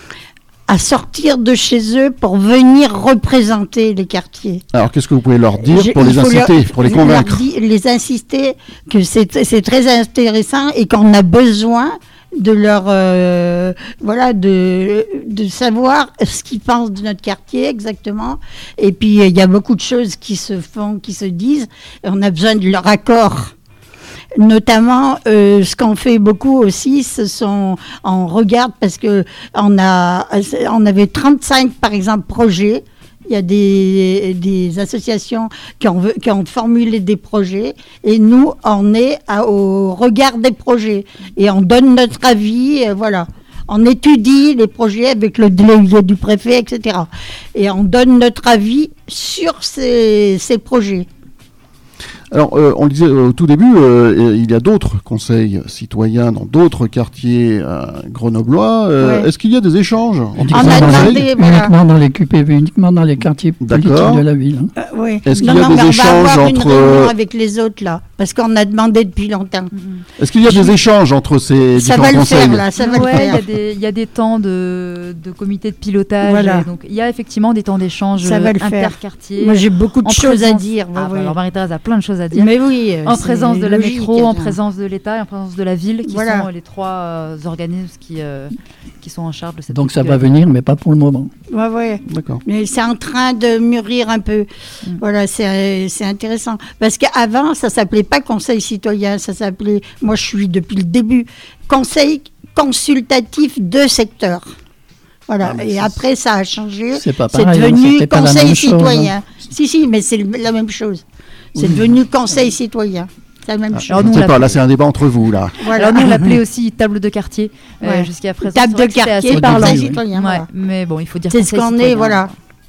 à sortir de chez eux pour venir représenter les quartiers. Alors, qu'est-ce que vous pouvez leur dire Je, pour les inciter, leur, pour les convaincre? Di- les insister que c'est, c'est très intéressant et qu'on a besoin de leur... Euh, voilà, de, de savoir ce qu'ils pensent de notre quartier exactement. Et puis, il y a beaucoup de choses qui se font, qui se disent. Et on a besoin de leur accord. Notamment, euh, ce qu'on fait beaucoup aussi, ce sont, on regarde parce que on a, on avait trente-cinq par exemple projets. Il y a des, des associations qui ont, qui ont formulé des projets et nous, on est à, au regard des projets et on donne notre avis, et voilà. On étudie les projets avec le délégué du préfet, et cetera. Et on donne notre avis sur ces, ces projets. Alors, euh, on le disait au tout début, euh, il y a d'autres conseils citoyens dans d'autres quartiers euh, grenoblois. Euh, ouais. Est-ce qu'il y a des échanges entre On a demandé, voilà. Uniquement dans les Q P V, uniquement dans les quartiers politiques D'accord. de la ville. Hein. Euh, oui. Est-ce qu'il non, y a non, des mais échanges on va avoir entre... une réunion avec les autres là, parce qu'on a demandé depuis longtemps. Est-ce qu'il y a des échanges entre ces ça différents va le conseils? faire là, ça va ouais, le faire. Il y, y a des temps de, de comité de pilotage. Voilà. Donc il y a effectivement des temps d'échange interquartiers. Moi j'ai beaucoup de choses présence... à dire. Ah, ouais, bah, ouais. alors Marie-Thérèse a plein de choses à dire. Mais oui. En présence de la logique, métro, hein. en présence de l'État et en présence de la ville, qui voilà. sont les trois euh, organismes qui, euh, qui sont en charge de cette Donc ça va venir, mais pas pour le moment. Ouais, ouais. D'accord. Mais c'est en train de mûrir un peu. Mm. Voilà, c'est, c'est intéressant. Parce qu'avant, ça s'appelait pas conseil citoyen, ça s'appelait, moi je suis depuis le début, conseil consultatif de secteur. Voilà, ah, et après ça a changé. C'est pas c'est pareil, devenu hein, conseil citoyen. Chose, hein. Si, si, mais c'est la même chose. C'est oui. devenu conseil citoyen. C'est la même ah, chose. Alors, nous, pas, là, c'est un débat entre vous, là. Voilà. Alors, nous, on l'appelait aussi table de quartier, ouais. euh, jusqu'à présent. Table de quartier, conseil citoyen. Ouais. Voilà. Mais bon, il faut dire c'est ce qu'on citoyen. est, voilà.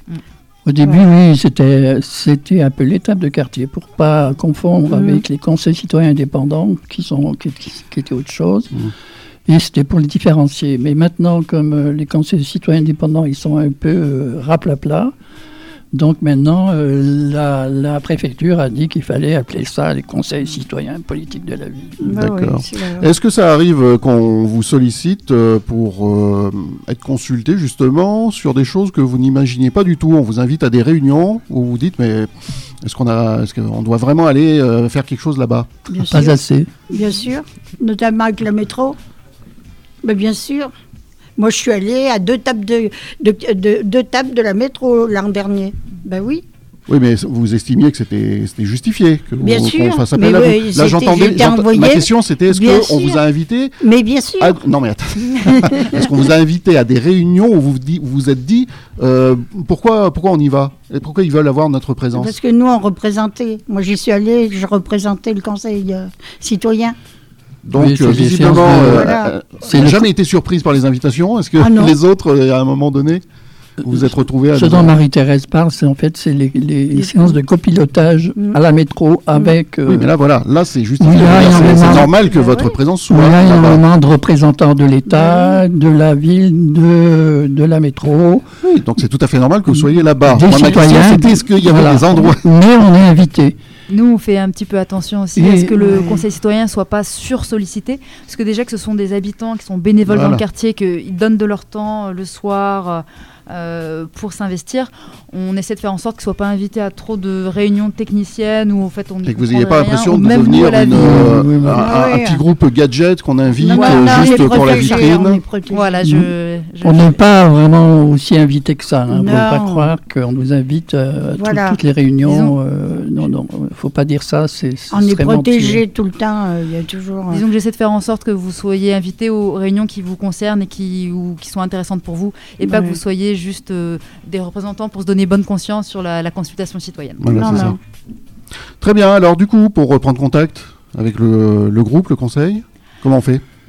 Au début, ouais. oui, c'était, c'était appelé table de quartier pour ne pas confondre mmh. avec les conseils citoyens indépendants qui, sont, qui, qui, qui étaient autre chose. Mmh. Et c'était pour les différencier. Mais maintenant, comme euh, les conseils citoyens indépendants, ils sont un peu euh, raplapla, donc maintenant, euh, la, la préfecture a dit qu'il fallait appeler ça les conseils citoyens politiques de la ville. Bah D'accord. Oui, la... Est-ce que ça arrive euh, qu'on vous sollicite euh, pour euh, être consulté justement sur des choses que vous n'imaginiez pas du tout? On vous invite à des réunions où vous dites mais est-ce qu'on a, est-ce qu'on doit vraiment aller euh, faire quelque chose là-bas? Bien Pas sûr. assez. Bien sûr, notamment avec le métro. Mais bien sûr. Moi, je suis allée à deux tables de, de, de, deux tables de la métro l'an dernier. Ben oui. Oui, mais vous estimiez que c'était, c'était justifié que bien vous, sûr. qu'on fasse appel à oui, vous. Là, j'entendais. Envoyé, ma question, c'était est-ce qu'on vous a invité? Mais bien sûr. À, non, mais attends. Est-ce qu'on vous a invité à des réunions où vous vous, où vous êtes dit euh, pourquoi, pourquoi on y va et pourquoi ils veulent avoir notre présence? Parce que nous, on représentait. Moi, j'y suis allée, je représentais le conseil euh, citoyen. Donc, oui, euh, visiblement, euh, voilà. euh, vous n'avez jamais été surprise par les invitations? Est-ce que ah les autres, euh, à un moment donné, vous vous êtes retrouvés à... Ce dont Marie-Thérèse parle, c'est en fait c'est les, les, les séances de copilotage mmh. à la métro avec... Euh, oui, mais là, voilà, là, c'est justifié. C'est, c'est normal que bah, votre oui. présence soit... Il y a énormément de représentants de l'État, mmh. de la ville, de, de la métro. Oui, donc c'est tout à fait normal que vous soyez là-bas. Des Moi, citoyens, ma question, c'était est-ce qu'il y avait voilà. des endroits... Mais on est invités. Nous, on fait un petit peu attention aussi et à ce que le ouais. conseil citoyen ne soit pas sursollicité. Parce que déjà que ce sont des habitants qui sont bénévoles voilà. dans le quartier, qu'ils donnent de leur temps le soir euh, pour s'investir, on essaie de faire en sorte qu'ils ne soient pas invités à trop de réunions techniciennes où en fait on ne et que vous n'ayez pas rien, l'impression de devenir une, euh, oui, oui. Un, un, un petit groupe gadget qu'on invite non, euh, non, juste pour la vitrine. Voilà, je, je, on n'est pas vraiment aussi invité que ça. Il ne faut pas croire qu'on nous invite à voilà. toutes les réunions. Disons, euh, non, non. Faut pas dire ça, c'est, on est protégé mentir. Tout le temps, il euh, y a toujours... Euh... Disons que j'essaie de faire en sorte que vous soyez invités aux réunions qui vous concernent et qui, ou, qui sont intéressantes pour vous, et ouais. pas que vous soyez juste euh, des représentants pour se donner bonne conscience sur la, la consultation citoyenne. Voilà, non, c'est non. Ça. Très bien, alors du coup, pour reprendre contact avec le, le groupe, le conseil, comment on fait?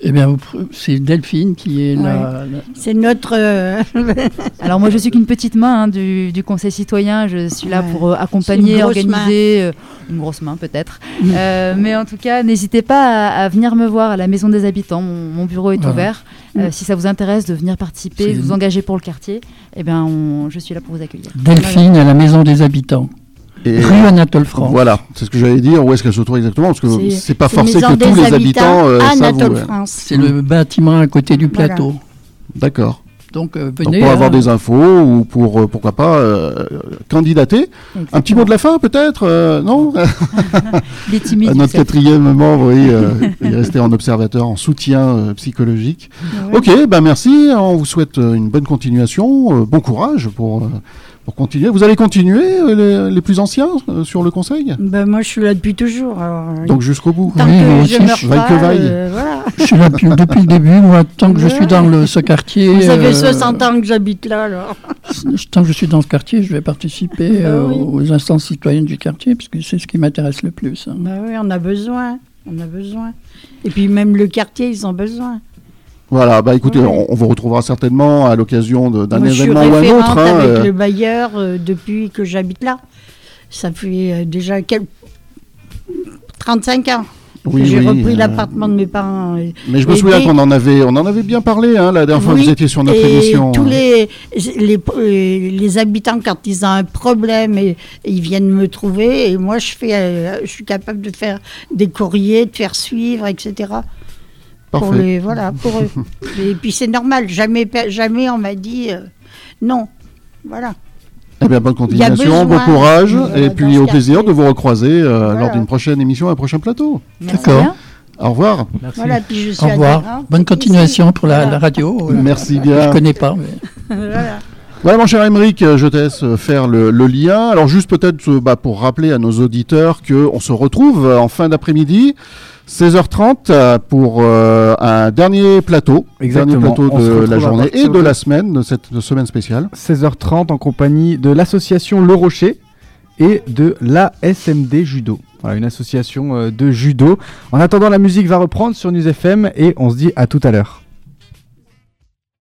Eh bien, vous pr- c'est Delphine qui est Ouais. la, la- C'est notre. euh, Alors moi je suis qu'une petite main hein, du, du conseil citoyen, je suis là Ouais. pour euh, C'est accompagner, une grosse organiser, euh, une grosse main peut-être. Euh, mais en tout cas, n'hésitez pas à, à venir me voir à la Maison des Habitants, mon, mon bureau est Voilà. ouvert. Euh, si ça vous intéresse de venir participer, C'est- vous engager pour le quartier, eh ben, on- je suis là pour vous accueillir. Delphine à la Maison des Habitants, Et rue Anatole France. voilà, c'est ce que j'allais dire. Où est-ce qu'elle se trouve exactement? Parce que C'est- c'est pas c'est forcé Maison que tous des les habitants euh, savent où. Anatole euh, France. C'est le bâtiment à côté du Voilà. plateau. D'accord. Donc euh, Donc venez. pour avoir hein. des infos ou pour euh, pourquoi pas euh, candidater. Un petit mot de la fin peut-être, euh, non? Les timides. Notre Youssef. quatrième membre, oui, euh, il est resté en observateur, en soutien euh, psychologique. Ouais. Ok, ben merci, on vous souhaite euh, une bonne continuation, euh, bon courage pour, euh, pour continuer. Vous allez continuer, euh, les, les plus anciens, euh, sur le conseil? Ben, moi, je suis là depuis toujours. alors, euh, Donc jusqu'au bout. tant Oui, moi que je aussi, meurs je- vaille pas, que vaille. euh, voilà. Je suis là depuis, depuis le début, moi, tant que je suis dans le, ce quartier. Vous avez euh, soixante ans que j'habite là, alors. Tant que je suis dans ce quartier, je vais participer Bah euh, oui. aux instances citoyennes du quartier, parce que c'est ce qui m'intéresse le plus. hein. Ben oui, on a besoin. On a besoin. Et puis même le quartier, ils ont besoin. Voilà, bah écoutez, Ouais. on, on vous retrouvera certainement à l'occasion de- d'un Moi, je suis événement ou un référente autre. hein, avec euh, le bailleur euh, depuis que j'habite là. Ça fait euh, déjà quel... trente-cinq ans oui, que j'ai oui, repris euh, l'appartement de mes parents. Et, Mais je me Et souviens des- qu'on en avait, on en avait bien parlé hein, la dernière fois que Oui, vous étiez sur notre et émission. tous les, les, euh, les habitants, quand ils ont un problème, et, ils viennent me trouver. Et moi, je, fais, euh, je suis capable de faire des courriers, de faire suivre, et cetera. Pour Parfait. les, voilà, pour eux. Et puis c'est normal. Jamais, pe- jamais on m'a dit euh, non. Voilà. Eh bien, bonne Il y a continuation, bon besoin, courage, voilà, et dans puis ce au plaisir quartier. de vous recroiser euh, Voilà. lors d'une prochaine émission, un prochain plateau. Merci D'accord. bien. Au revoir. Merci. Voilà, puis je suis Au revoir. adhérente Bonne continuation ici. pour la, Voilà. la radio. euh, Merci Je bien. ne connais pas. Mais... Voilà. Voilà, mon cher Aymeric, euh, je te laisse euh, faire le, le lien. Alors, juste peut-être euh, bah, pour rappeler à nos auditeurs qu'on se retrouve euh, en fin d'après-midi, seize heures trente, euh, pour euh, un dernier plateau. Exactement. Dernier plateau On se de retrouve la à journée et partir de de- la semaine, de cette de semaine spéciale. seize heures trente en compagnie de l'association Le Rocher et de l'A S M D Judo. Voilà, une association euh, de judo. En attendant, la musique va reprendre sur News F M et on se dit à tout à l'heure.